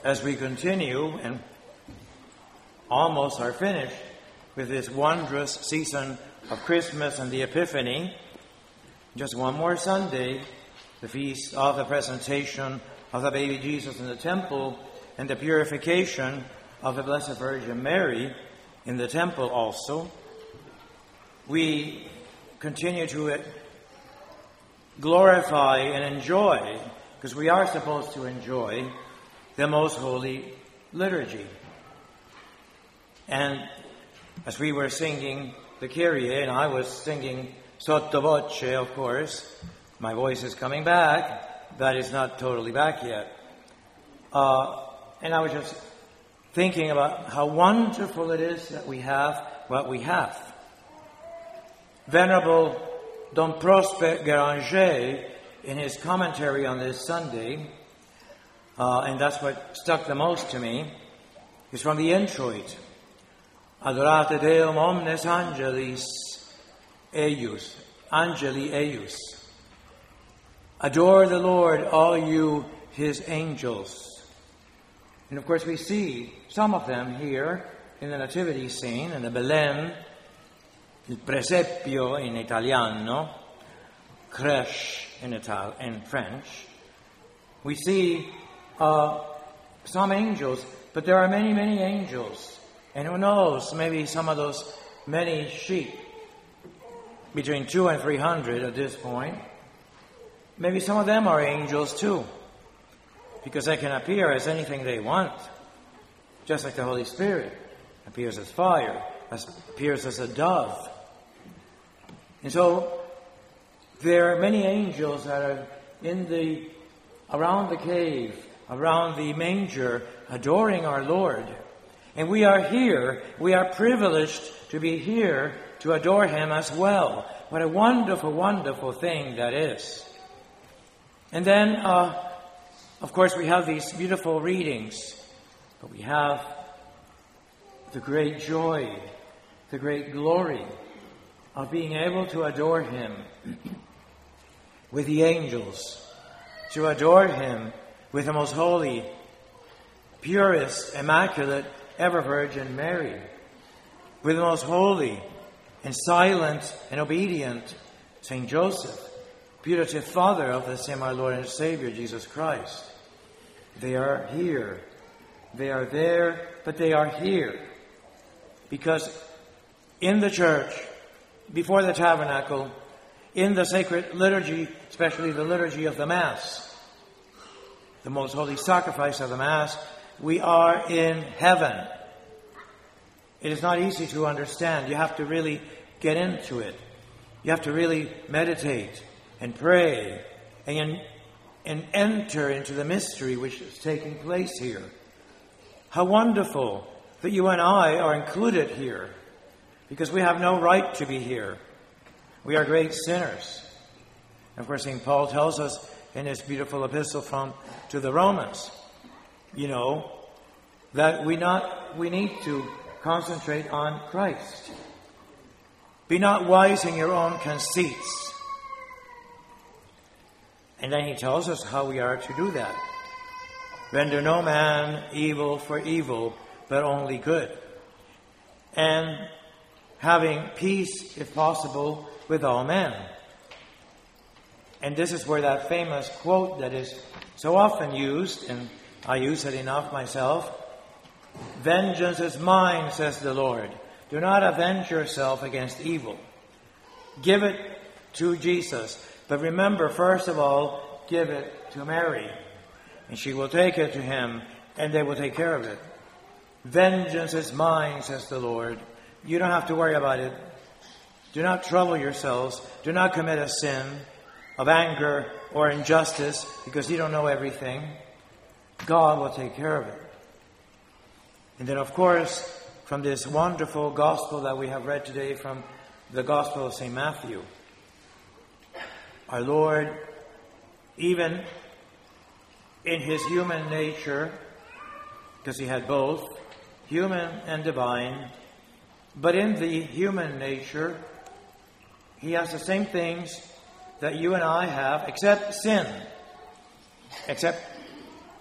as we continue and almost are finished with this wondrous season of Christmas and the Epiphany, just one more Sunday, the feast of the presentation of the baby Jesus in the temple and the purification of the Blessed Virgin Mary in the temple also, we continue to glorify and enjoy, because we are supposed to enjoy, the Most Holy Liturgy. And as we were singing the Kyrie, and I was singing sotto voce, of course, my voice is coming back, but it's not totally back yet. And I was just thinking about how wonderful it is that we have what we have. Venerable Don Prosper Guéranger, in his commentary on this Sunday, and that's what stuck the most to me, is from the introit. Adorate Deum omnes angelis eius, angeli eius. Adore the Lord, all you his angels. And of course we see some of them here in the nativity scene, in the Belén, il presepio in Italiano, crèche in French. We see some angels, but there are many, many angels. And who knows, maybe some of those many sheep, between 200 and 300 at this point, maybe some of them are angels too, because they can appear as anything they want, just like the Holy Spirit appears as fire, appears as a dove. And so there are many angels that are around the cave, around the manger, adoring our Lord. And we are here, we are privileged to be here to adore Him as well. What a wonderful, wonderful thing that is. And then, of course, we have these beautiful readings, but we have the great joy, the great glory of being able to adore Him with the angels, to adore Him with the most holy, purest, immaculate, ever Virgin Mary, with the most holy and silent and obedient Saint Joseph, putative Father of the same our Lord and Savior, Jesus Christ. They are here. They are there, but they are here. Because in the church, before the tabernacle, in the sacred liturgy, especially the liturgy of the Mass, the most holy sacrifice of the Mass, we are in heaven. It is not easy to understand. You have to really get into it. You have to really meditate and pray and enter into the mystery which is taking place here. How wonderful that you and I are included here, because we have no right to be here. We are great sinners. Of course, St. Paul tells us in his beautiful epistle to the Romans, that we need to concentrate on Christ. Be not wise in your own conceits. And then he tells us how we are to do that. Render no man evil for evil, but only good. And having peace, if possible, with all men. And this is where that famous quote that is so often used, and I use it enough myself, vengeance is mine, says the Lord. Do not avenge yourself against evil. Give it to Jesus. But remember, first of all, give it to Mary. And she will take it to Him, and they will take care of it. Vengeance is mine, says the Lord. You don't have to worry about it. Do not trouble yourselves. Do not commit a sin of anger or injustice, because you don't know everything. God will take care of it. And then, of course, from this wonderful gospel that we have read today from the Gospel of St. Matthew, our Lord, even in His human nature, because He had both, human and divine, but in the human nature, He has the same things that you and I have, except sin, except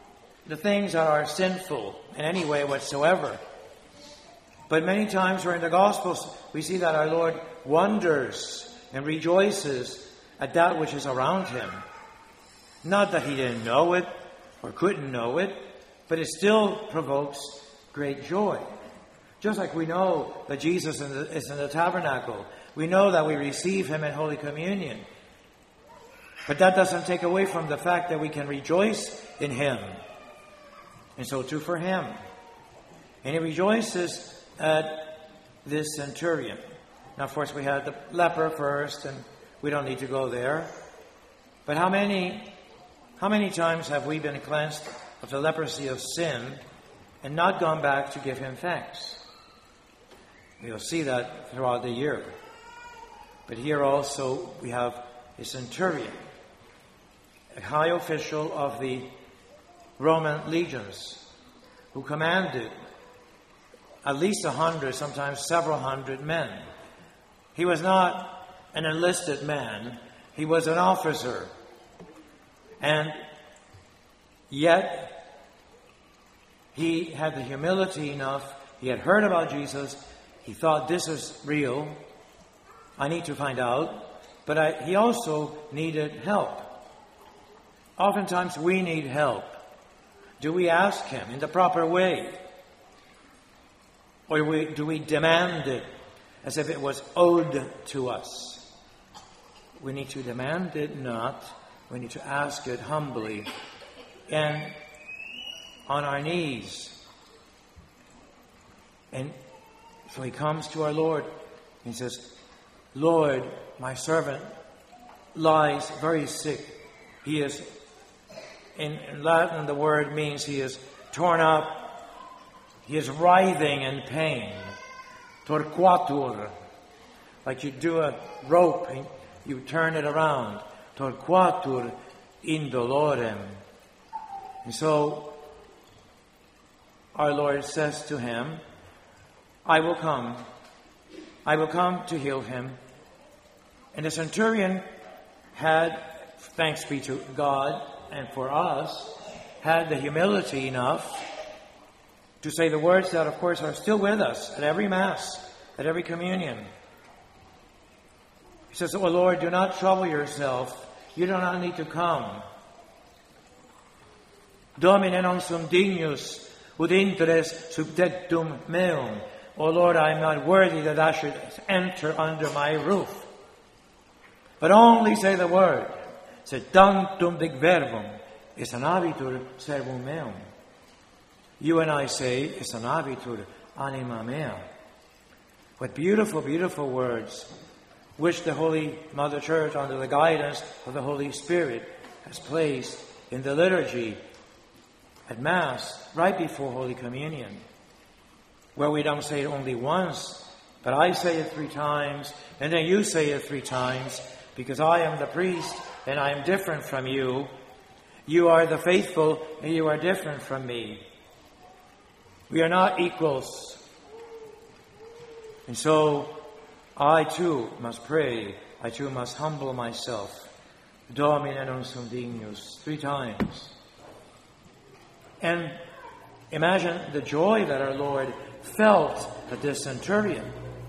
the things that are sinful in any way whatsoever. But many times during the Gospels, we see that our Lord wonders and rejoices at that which is around him. Not that he didn't know it or couldn't know it, but it still provokes great joy. Just like we know that Jesus is in the tabernacle. We know that we receive him in Holy Communion. But that doesn't take away from the fact that we can rejoice in him. And so too for him. And he rejoices at this centurion. Now, of course, we had the leper first, and we don't need to go there. But how many times have we been cleansed of the leprosy of sin and not gone back to give him thanks? We'll see that throughout the year. But here also we have a centurion, a high official of the Roman legions, who commanded at least 100, sometimes several hundred men. He was not an enlisted man. He was an officer. And yet, he had the humility enough. He had heard about Jesus. He thought, this is real. I need to find out. But he also needed help. Oftentimes we need help. Do we ask him in the proper way? Or do we demand it as if it was owed to us? We need to demand it not. We need to ask it humbly and on our knees. And so he comes to our Lord and he says, Lord, my servant lies very sick. He is, in Latin the word means he is torn up. He is writhing in pain. Torquatur. Like you do a rope and you turn it around. Torquatur indolorem. And so our Lord says to him, I will come. I will come to heal him. And the centurion had, thanks be to God and for us, had the humility enough to say the words that, of course, are still with us at every Mass, at every communion. He says, Oh Lord, do not trouble yourself. You do not need to come. Domine non sum dignus, ut interes subtectum meum. O Lord, I am not worthy that thou should enter under my roof. But only say the word. Sed tantum dic verbum, sanabitur servum meum. You and I say, sanabitur anima mea. What beautiful, beautiful words, which the Holy Mother Church, under the guidance of the Holy Spirit, has placed in the liturgy at Mass, right before Holy Communion, where we don't say it only once, but I say it 3 times, and then you say it 3 times, because I am the priest, and I am different from you. You are the faithful, and you are different from me. We are not equals. And so, I too must pray. I too must humble myself. Domine non sum dignus, 3 times. And imagine the joy that our Lord felt at this centurion.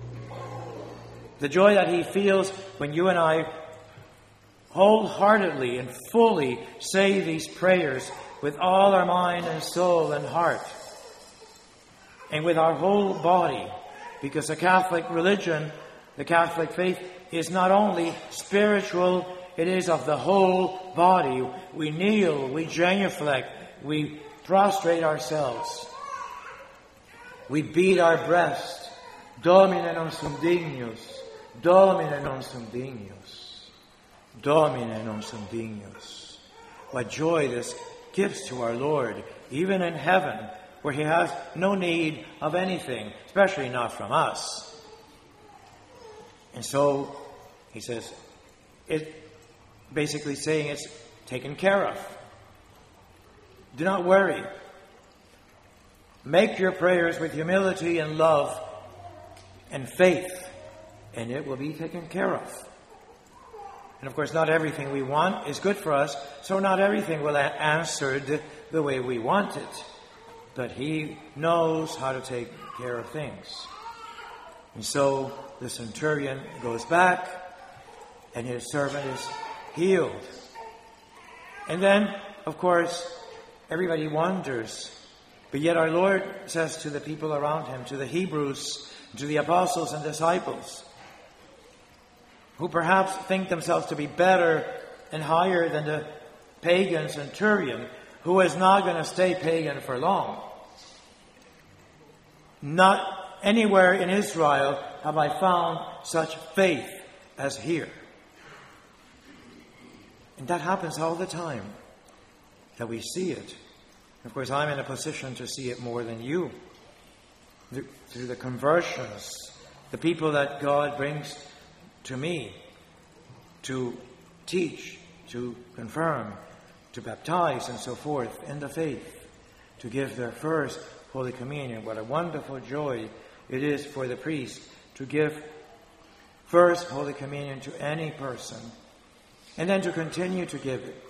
The joy that he feels when you and I wholeheartedly and fully say these prayers with all our mind and soul and heart, and with our whole body, because the Catholic religion, the Catholic faith, is not only spiritual, it is of the whole body. We kneel, we genuflect, we prostrate ourselves. We beat our breast. Domine non sum dignus. Domine non sum dignus. Domine non sum dignus. What joy this gives to our Lord, even in heaven, where he has no need of anything, especially not from us. And so, he says, basically saying it's taken care of. Do not worry. Make your prayers with humility and love and faith, and it will be taken care of. And of course, not everything we want is good for us, so not everything will be answered the way we want it, but he knows how to take care of things. And so the centurion goes back, and his servant is healed. And then, of course, everybody wonders. But yet our Lord says to the people around him, to the Hebrews, to the apostles and disciples, who perhaps think themselves to be better and higher than the pagan centurion, who is not going to stay pagan for long. Not anywhere in Israel have I found such faith as here. And that happens all the time, that we see it. Of course, I'm in a position to see it more than you. Through the conversions, the people that God brings to me to teach, to confirm, to baptize, and so forth in the faith, to give their first Holy Communion. What a wonderful joy it is for the priest to give first Holy Communion to any person, and then to continue to give it.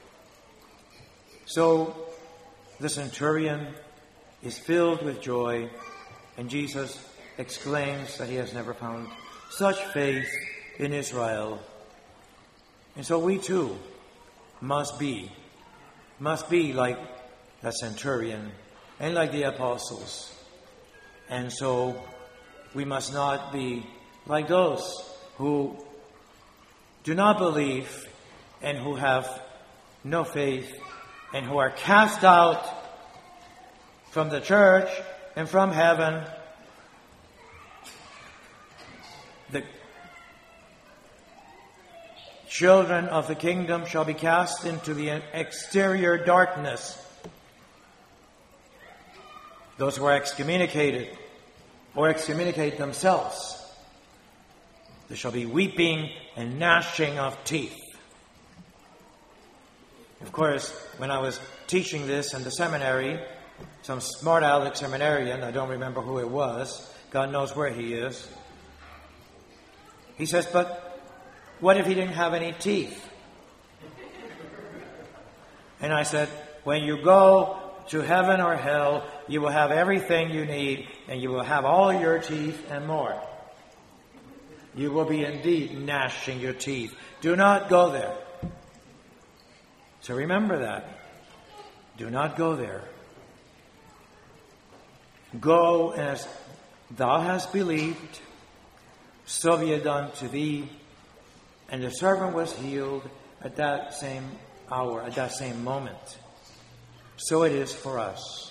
So the centurion is filled with joy, and Jesus exclaims that he has never found such faith in Israel. And so we too must be like that centurion and like the apostles. And so we must not be like those who do not believe and who have no faith and who are cast out from the church and from heaven. The children of the kingdom shall be cast into the exterior darkness. Those who are excommunicated or excommunicate themselves, there shall be weeping and gnashing of teeth. Of course, when I was teaching this in the seminary, some smart aleck seminarian, I don't remember who it was, God knows where he is, he says, but what if he didn't have any teeth? And I said, when you go to heaven or hell, you will have everything you need, and you will have all your teeth and more. You will be indeed gnashing your teeth. Do not go there. So remember that. Do not go there. Go as thou hast believed, so be it done to thee. And the servant was healed at that same hour, at that same moment. So it is for us.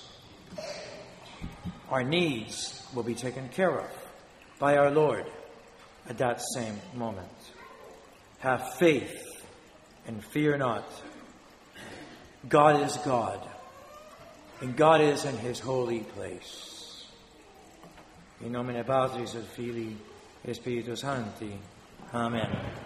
Our needs will be taken care of by our Lord at that same moment. Have faith and fear not. God is God, and God is in his holy place. In nomine Patris et Filii et Spiritus Sancti. Amen.